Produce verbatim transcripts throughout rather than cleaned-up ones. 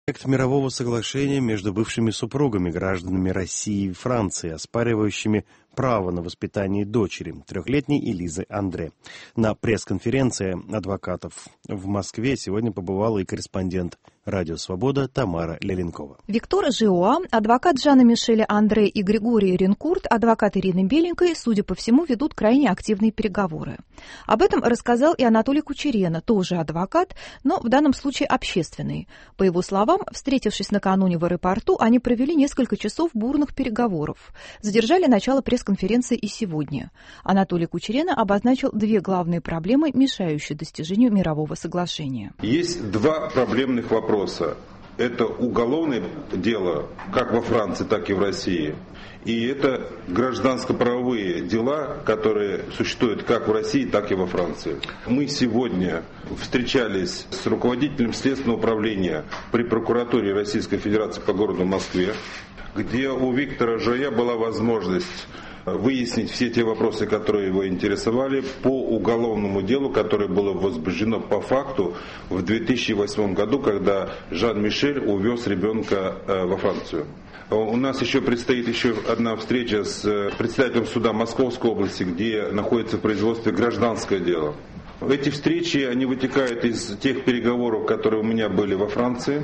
Проект мирового соглашения между бывшими супругами, гражданами России и Франции, оспаривающими право на воспитание дочери, трехлетней Элизы Андре. На пресс-конференции адвокатов в Москве сегодня побывала и корреспондент «Радио Свобода» Тамара Леленкова. Виктор Жиоа, адвокат Жана Мишеля Андре и Григорий Ренкурт, адвокат Ирины Беленькой, судя по всему, ведут крайне активные переговоры. Об этом рассказал и Анатолий Кучерена, тоже адвокат, но в данном случае общественный. По его словам, встретившись накануне в аэропорту, они провели несколько часов бурных переговоров. Задержали начало пресс-конференции и сегодня. Анатолий Кучерена обозначил две главные проблемы, мешающие достижению мирового соглашения. Есть два проблемных вопроса. Это уголовное дело, как во Франции, так и в России. И это гражданско-правовые дела, которые существуют как в России, так и во Франции. Мы сегодня встречались с руководителем Следственного управления при прокуратуре Российской Федерации по городу Москве, где у Виктора Жиоа была возможность выяснить все те вопросы, которые его интересовали по уголовному делу, которое было возбуждено по факту в две тысячи восьмом году, когда Жан-Мишель увез ребенка во Францию. У нас еще предстоит еще одна встреча с председателем суда Московской области, где находится в производстве гражданское дело. Эти встречи, они вытекают из тех переговоров, которые у меня были во Франции.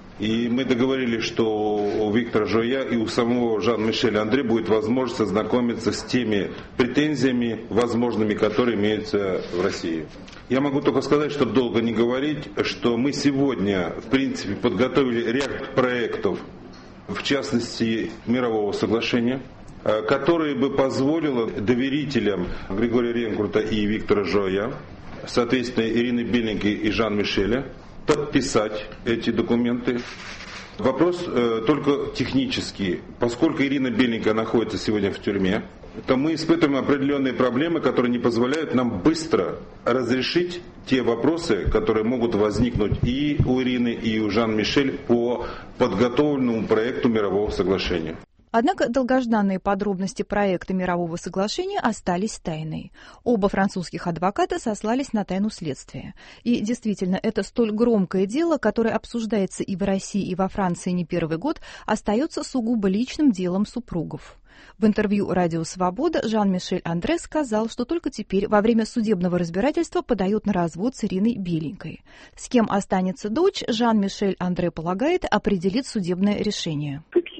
И мы договорились, что у Виктора Жиоа и у самого Жан-Мишеля Андре будет возможность ознакомиться с теми претензиями возможными, которые имеются в России. Я могу только сказать, чтобы долго не говорить, что мы сегодня, в принципе, подготовили ряд проектов, в частности, мирового соглашения, которое бы позволило доверителям Григория Ренкурта и Виктора Жиоа, соответственно, Ирины Беленькой и Жан-Мишеля, подписать эти документы. Вопрос э, только технический. Поскольку Ирина Беленькая находится сегодня в тюрьме, то мы испытываем определенные проблемы, которые не позволяют нам быстро разрешить те вопросы, которые могут возникнуть и у Ирины, и у Жан-Мишель по подготовленному проекту мирового соглашения. Однако долгожданные подробности проекта мирового соглашения остались тайной. Оба французских адвоката сослались на тайну следствия. И действительно, это столь громкое дело, которое обсуждается и в России, и во Франции не первый год, остается сугубо личным делом супругов. В интервью «Радио Свобода» Жан-Мишель Андре сказал, что только теперь, во время судебного разбирательства, подает на развод с Ириной Беленькой. С кем останется дочь, Жан-Мишель Андре полагает, определит судебное решение.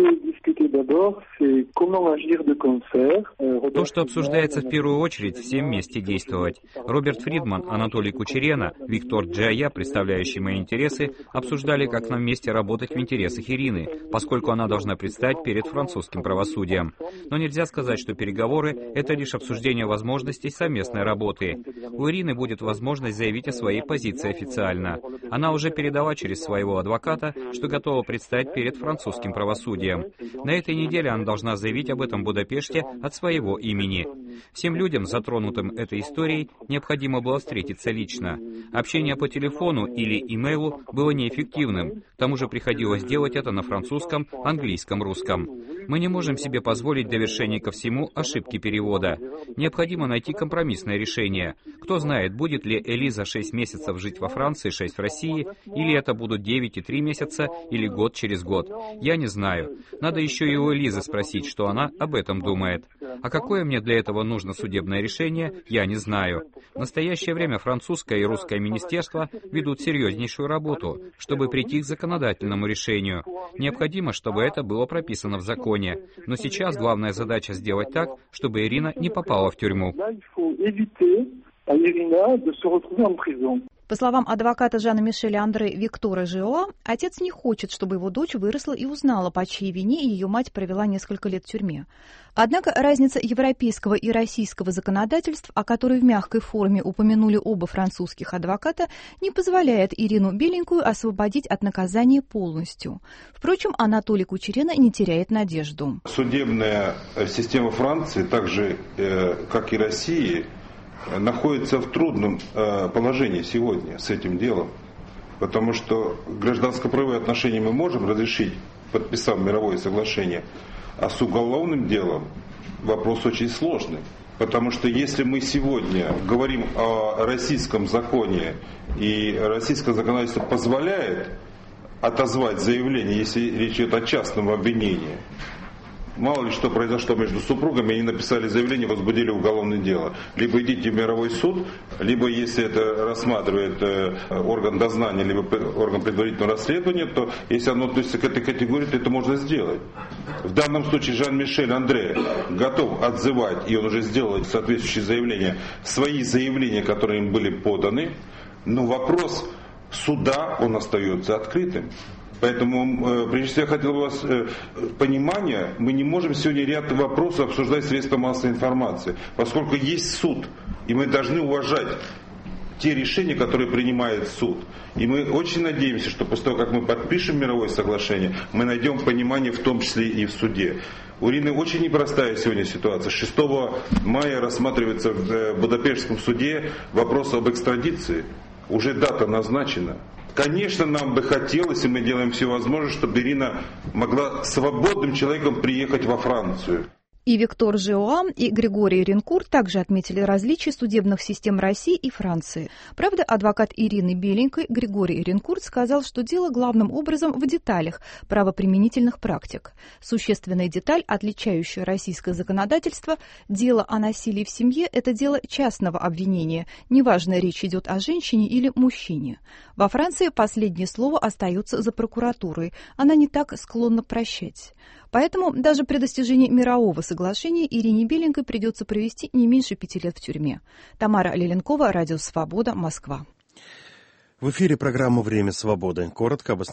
То, что обсуждается в первую очередь, всем вместе действовать. Роберт Фридман, Анатолий Кучерена, Виктор Жиоа, представляющие мои интересы, обсуждали, как нам вместе работать в интересах Ирины, поскольку она должна предстать перед французским правосудием. Но нельзя сказать, что переговоры — это лишь обсуждение возможностей совместной работы. У Ирины будет возможность заявить о своей позиции официально. Она уже передала через своего адвоката, что готова предстать перед французским правосудием. На этой неделе она должна заявить об этом в Будапеште от своего имени. Всем людям, затронутым этой историей, необходимо было встретиться лично. Общение по телефону или имейлу было неэффективным. К тому же приходилось делать это на французском, английском, русском. Мы не можем себе позволить довершение ко всему ошибки перевода. Необходимо найти компромиссное решение. Кто знает, будет ли Элиза шесть месяцев жить во Франции, шесть в России, или это будут девять и три месяца, или год через год. Я не знаю. Надо еще и у Элизы спросить, что она об этом думает. А какое мне для этого нужно судебное решение, я не знаю. В настоящее время французское и русское министерство ведут серьезнейшую работу, чтобы прийти к законодательному решению. Необходимо, чтобы это было прописано в законе. Но сейчас главная задача сделать так, чтобы Ирина не попала в тюрьму. По словам адвоката Жана Мишеля Андре Виктора Жиоа, отец не хочет, чтобы его дочь выросла и узнала, по чьей вине ее мать провела несколько лет в тюрьме. Однако разница европейского и российского законодательств, о которой в мягкой форме упомянули оба французских адвоката, не позволяет Ирину Беленькую освободить от наказания полностью. Впрочем, Анатолий Кучерена не теряет надежду. Судебная система Франции, так же, как и России, находится в трудном э, положении сегодня с этим делом, потому что гражданско-правовые отношения мы можем разрешить, подписав мировое соглашение, а с уголовным делом вопрос очень сложный, потому что если мы сегодня говорим о российском законе и российское законодательство позволяет отозвать заявление, если речь идет о частном обвинении. Мало ли что произошло между супругами, они написали заявление, возбудили уголовное дело. Либо идите в мировой суд, либо если это рассматривает э, орган дознания, либо орган предварительного расследования, то если оно относится к этой категории, то это можно сделать. В данном случае Жан-Мишель Андре готов отзывать, и он уже сделал соответствующие заявления, свои заявления, которые им были поданы, но вопрос суда, он остается открытым. Поэтому, прежде всего, я хотел бы вас понимания, мы не можем сегодня ряд вопросов обсуждать в средствах массовой информации, поскольку есть суд, и мы должны уважать те решения, которые принимает суд. И мы очень надеемся, что после того, как мы подпишем мировое соглашение, мы найдем понимание в том числе и в суде. У Ирины очень непростая сегодня ситуация. шестого мая рассматривается в Будапештском суде вопрос об экстрадиции. Уже дата назначена. Конечно, нам бы хотелось, и мы делаем все возможное, чтобы Ирина могла свободным человеком приехать во Францию. И Виктор Жиоам, и Григорий Ренкур также отметили различия судебных систем России и Франции. Правда, адвокат Ирины Беленькой Григорий Ренкур сказал, что дело главным образом в деталях правоприменительных практик. Существенная деталь, отличающая российское законодательство, дело о насилии в семье – это дело частного обвинения, неважно, речь идет о женщине или мужчине. Во Франции последнее слово остается за прокуратурой, она не так склонна прощать. Поэтому даже при достижении мирового соглашения Ирине Беленькой придется провести не меньше пяти лет в тюрьме. Тамара Леленкова, Радио Свобода, Москва. В эфире программа «Время свободы». Коротко об основных